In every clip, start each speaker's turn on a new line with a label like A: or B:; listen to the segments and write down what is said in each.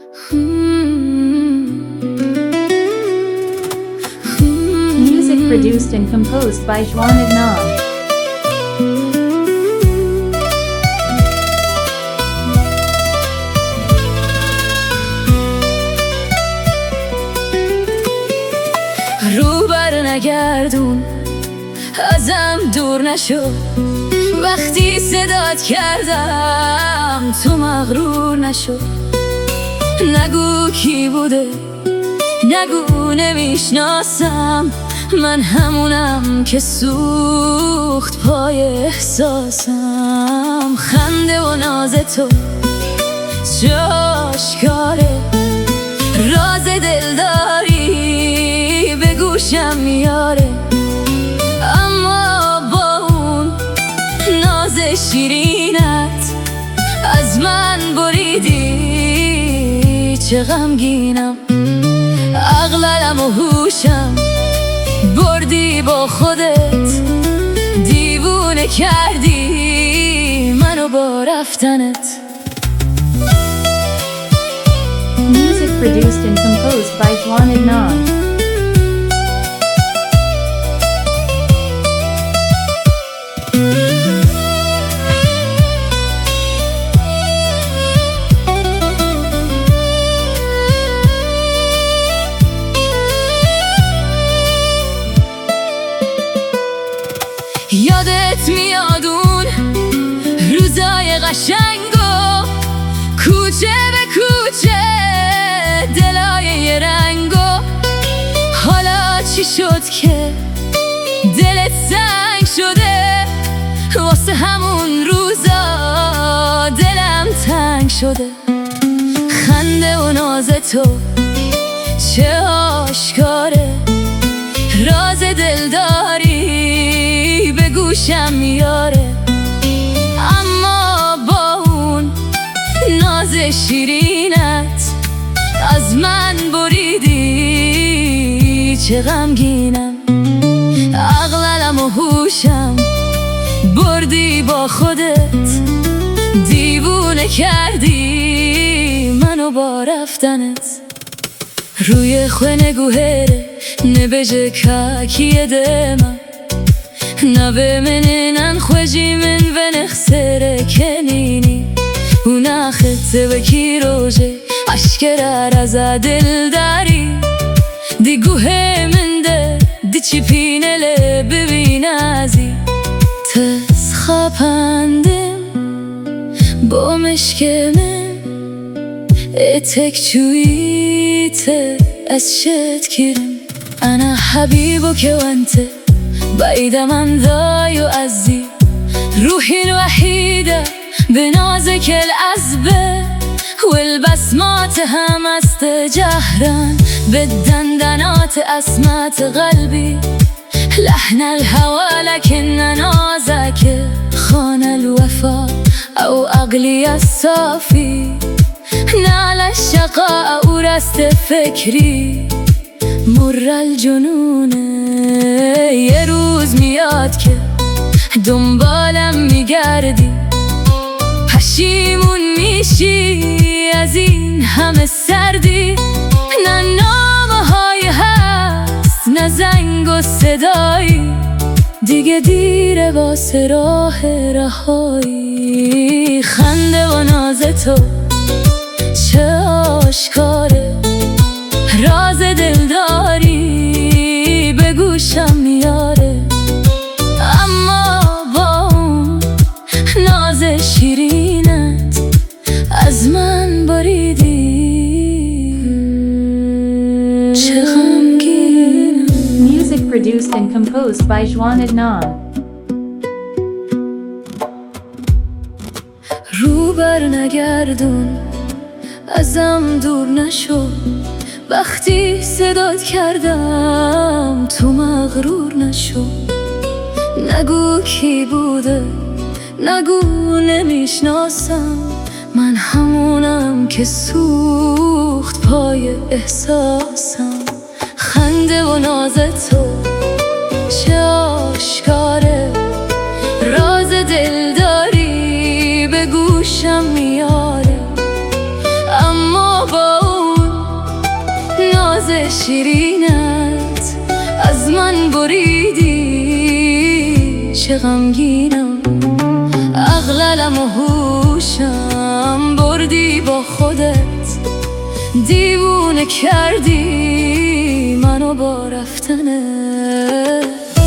A: Music produced and composed by Juan Adnan.
B: رو بر نگردون، ازم دور نشو. وقتی صدات کردم تو مغرور نشو. نگو کی بوده، نگو نمیشناسم. من همونم که سوخت پای احساسم. خنده و ناز تو چه آشکاره، راز دلداری به گوشم میاره. اما با اون ناز شیرینت از من بریدی. چه غمگینم، عقلم و هوشم بردی با خودت. دیوونه کردی منو با رفتنت.
A: Music produced and composed by Juan Adnan.
B: یادت میاد اون روزای قشنگو، کوچه به کوچه دلای یه رنگو. حالا چی شد که دلت سنگ شده؟ واسه همون روزا دلم تنگ شده. خنده و ناز تو چه آشکاره، راز دلداری به گوشم میاره. اما با اون ناز شیرینت از من بریدی. چه غمگینم، عقلم و هوشم بردی با خودت. دیوونه کردی منو با رفتنت. روی خواه گوهره نبجه كاكي دايما نبي منين خوجي من بنخسر كنيني وناخد بكي روجي عشكرا رزا دل داري دي گوه من ده دي چی پینه ببی نازی تسخاپندم با مشکمم اتك شويت أسشت كرم أنا حبيبك وأنت بعيد من ذا يؤذي روحي الوحيدة بنازك العذبة والبسمات همست جهرا بالدندنات أسمات قلبي لحن الهوى لكن نازك خان الوفا أو أغلي الصافي نال الشقاء ورست فکری مر الجنون یه روز میاد که دنبالم میگردی پشیمون میشی از این همه سردی نه نامه های هست نه زنگ و صدایی دیگه دیره واسه راه رهایی خنده و ناز تو چه آشکاره راز دلداری به گوشم میاره اما با اون ناز شیرینت از من بریدی چه غمگینم.
A: Music produced and composed by Juan Adnan.
B: رو بر نگردون ازم دور نشو وقتی صدات کردم تو مغرور نشو نگو کی بوده نگو نمیشناسم من همونم که سوخت پای احساسم خنده و ناز تو چه آشکاره راز دلداری به گوشم میاره اما با شیرینت از من بریدی، چه غمگینم. عقلم و هوشم بردی با خودت، دیوونه کردی منو با رفتنت.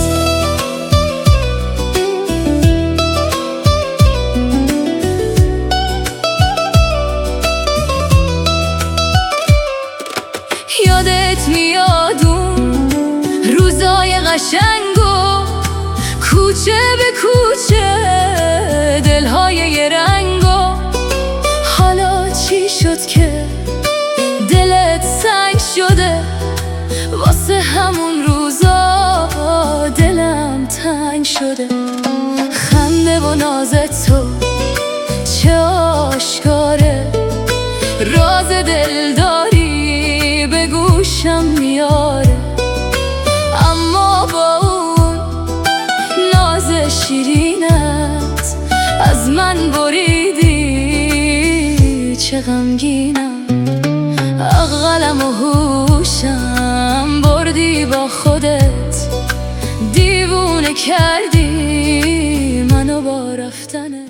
B: یادت میاد اون روزای قشنگو، کوچه به کوچه دلهای یه رنگو. حالا چی شد که دلت سنگ شده؟ واسه همون روزا دلم تنگ شده. خنده و نازت تو چه آشکاره، راز دل داری به گوشم میاره. اما با اون ناز شیرینت از من بریدی، چه غمگینم. عقلم و هوشم بردی با خودت، دیوونه کردی منو با رفتنت.